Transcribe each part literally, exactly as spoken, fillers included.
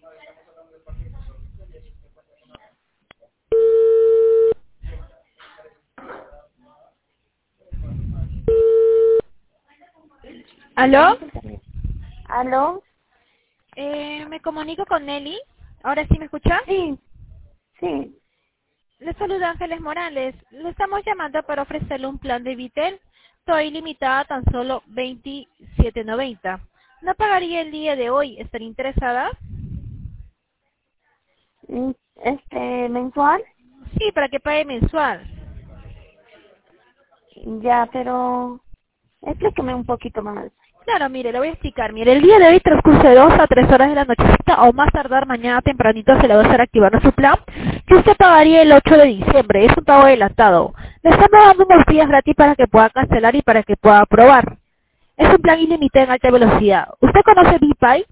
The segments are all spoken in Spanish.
¿Aló? ¿Aló? Eh, me comunico con Nelly. ¿Ahora sí me escucha? Sí, sí. Le saluda Ángeles Morales. Le estamos llamando para ofrecerle un plan de Vitel. Estoy limitada a tan solo veintisiete noventa. ¿No pagaría el día de hoy? ¿Estaría interesada? Mm, Este, mensual. Sí, para que pague mensual. Ya, pero explíqueme un poquito más. Claro, mire, le voy a explicar. Mire, el día de hoy transcurso de dos a tres horas de la nochecita o más tardar mañana tempranito se le va a estar activando su plan, que usted pagaría el ocho de diciembre. Es un pago adelantado. Le estamos dando unos días gratis para que pueda cancelar y para que pueda probar. Es un plan ilimitado en alta velocidad. ¿Usted conoce BeePay?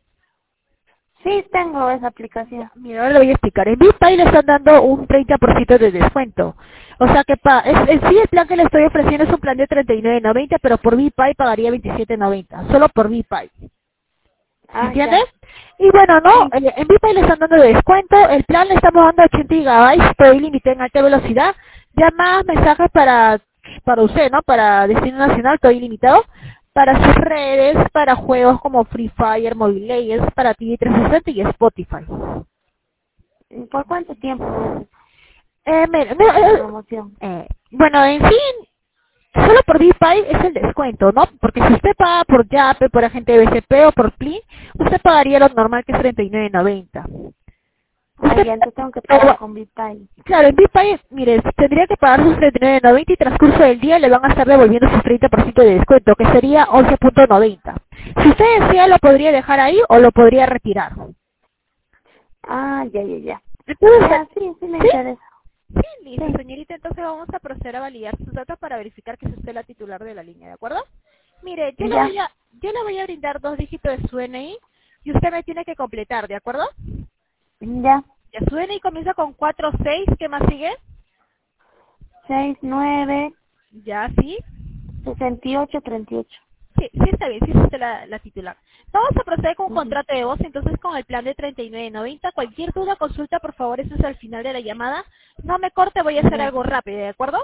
Sí, tengo esa aplicación. Mira, ahora le voy a explicar. En BeePay le están dando un treinta por ciento de descuento. O sea que pa, es, en sí el plan que le estoy ofreciendo es un plan de treinta y nueve noventa, pero por BeePay pagaría veintisiete noventa. Solo por BeePay. Ah, ¿Entiendes? ya. Y bueno, no, Sí. eh, en BeePay le están dando descuento. El plan le estamos dando ochenta gigabytes, todo ilimitado en alta velocidad. Llamadas, mensajes para, para usted, ¿no? Para destino nacional, todo ilimitado. Para sus redes, para juegos como Free Fire, Mobile Legends, para T V trescientos sesenta y Spotify. ¿Por cuánto tiempo Eh, mira, es mira, esa eh, promoción? eh, bueno, en sí, solo por BeePay es el descuento, ¿no? Porque si usted paga por Yape, por agente de B C P o por Plin, usted pagaría lo normal que es treinta y nueve noventa. Ah, Usted, ya, entonces tengo que pagar con BitPay. claro, en BeePay, mire, tendría que pagar sus treinta y nueve noventa y transcurso del día le van a estar devolviendo sus treinta por ciento de descuento, que sería once noventa. Si usted desea, lo podría dejar ahí o lo podría retirar. Ah, ya, ya, ya. Entonces, Ya, sí, sí me ¿sí? interesa. Sí, listo, Sí, señorita. Entonces vamos a proceder a validar sus datos para verificar que es usted la titular de la línea, ¿de acuerdo? Mire, yo le ya, voy a, yo le voy a brindar dos dígitos de su N I y usted me tiene que completar, ¿de acuerdo? ya. Ya, su N I comienza con cuatro seis, ¿qué más sigue? Seis, nueve, Ya, sí. sesenta y ocho, treinta y ocho. Sí, sí está bien, sí es usted la, la titular. Vamos a proceder con un Ujú. contrato de voz, entonces con el plan de treinta y nueve noventa. Cualquier duda, consulta, por favor, eso es al final de la llamada. No me corte, voy a hacer Ya, algo rápido, ¿de acuerdo?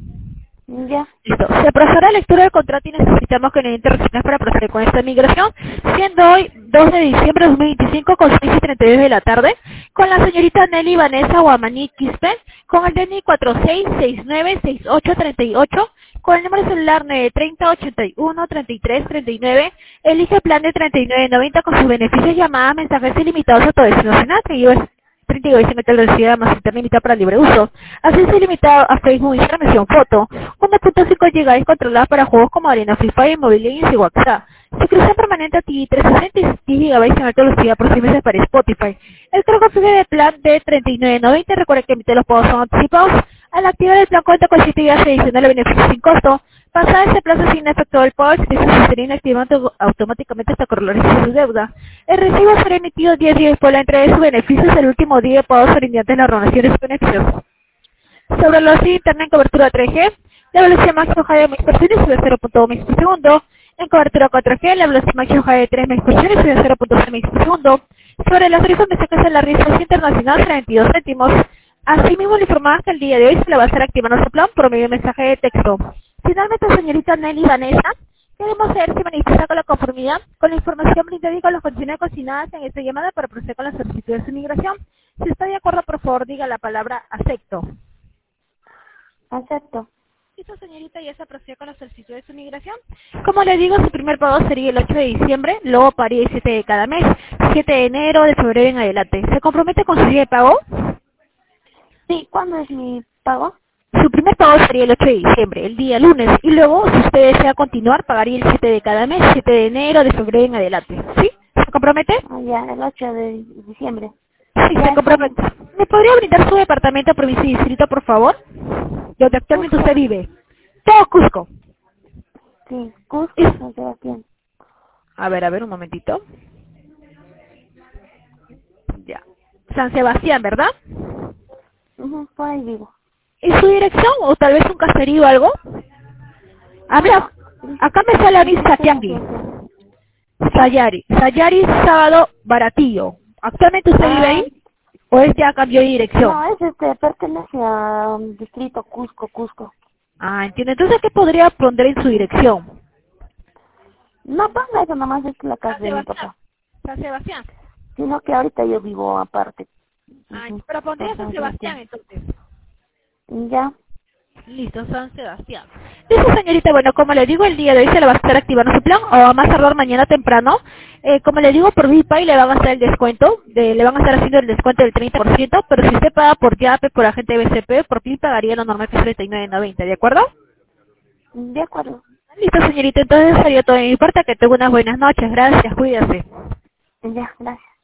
ya. Listo. Se procederá a la lectura del contrato y necesitamos que nos interrupciones para proceder con esta migración, siendo hoy dos de diciembre de dos mil veinticinco con seis y treinta y dos de la tarde, con la señorita Nelly Vanessa Guamaní Quispe, con el D N I cuatro seis seis nueve seis ocho tres ocho, con el número celular nueve treinta ochenta y uno treinta y tres treinta y nueve, elige el plan de treinta y nueve noventa con sus beneficios, llamadas, mensajes ilimitados a todo destino nacional, que yo es treinta gigabytes de velocidad más internet ilimitado para libre uso. Acceso ilimitado a Facebook, Instagram, mención foto. uno punto cinco gigabytes controladas para juegos como Arena, Free Fire, Mobile Legends y WhatsApp. Suscripción permanente a T V trescientos sesenta y diez gigabytes en alta velocidad por seis meses para Spotify. El cargo fijo de plan de treinta y nueve noventa. Recuerda que emite los pagos son anticipados. Al activar el plan cuenta con siete días adicionales de beneficios sin costo. Pasada ese plazo sin efecto del pago, el servicio se sería inactivado automáticamente hasta corregir su deuda. El recibo será emitido diez días después de la entrega de sus beneficios. El último día de pago será mediante la renovación de sus beneficios. Sobre los de internet en cobertura tres G, la velocidad máxima de megas por segundo sube a cero punto dos megas por segundo. En cobertura cuatro G, la velocidad máxima de tres megas por segundo sube a cero punto seis megas por segundo. Sobre las tarifas de mensajes en la red social internacional será veintidós céntimos. Asimismo, le informamos que el día de hoy se le va a estar activando su plan por medio de mensaje de texto. Finalmente, señorita Nelly Vanessa, queremos saber si manifiesta con la conformidad con la información brindada y con las condiciones consignadas en esta llamada para proceder con la solicitud de su migración. Si está de acuerdo, por favor, diga la palabra acepto. Acepto. Listo, señorita, ya se procede con la solicitud de su migración. Como le digo, su primer pago sería el ocho de diciembre, luego pagaría el siete de cada mes, siete de enero, de febrero en adelante. ¿Se compromete con su día de pago? Sí, ¿cuándo es mi pago? Su primer pago sería el ocho de diciembre, el día lunes, y luego, si usted desea continuar, pagaría el siete de cada mes, siete de enero, de febrero en adelante. ¿Sí? ¿Se compromete? Ah, ya, el ocho de diciembre. Sí, Ya se está bien. compromete. ¿Me podría brindar su departamento, provincia y distrito, por favor? Donde actualmente usted Cusco. vive. Todo Cusco. Sí, Cusco, Es- San Sebastián. A ver, a ver, un momentito. Ya. San Sebastián, ¿verdad? Ujú, por ahí vivo. ¿Y su dirección? ¿O tal vez un caserío o algo? A ver, acá me sale a mí San Satiangui. Sebastián. Sayari. Sayari Sábado Baratillo. ¿Actualmente usted vive Ah, ahí? ¿O es ya cambió de dirección? no, es este, pertenece a um, distrito Cusco, Cusco. Ah, entiendo. Entonces, ¿qué podría poner en su dirección? No ponga eso, nomás es la casa San de mi Sebastián. papá. San Sebastián. Sino que ahorita yo vivo aparte. Ah, Ujú, pero por pondría San San Sebastián Sebastián. entonces. Ya, Listo, San Sebastián. Listo, señorita, bueno, como le digo, el día de hoy se le va a estar activando su plan, o a más tardar mañana temprano. Eh, como le digo, por VPay le van a hacer el descuento, de- le van a estar haciendo el descuento del treinta por ciento, pero si usted paga por Yape, por agente B C P, por PIN pagaría lo normal que es treinta y nueve noventa, ¿de acuerdo? de acuerdo. Listo, señorita, entonces sería todo de mi parte, que tenga unas buenas noches, gracias, cuídese. Ya, gracias.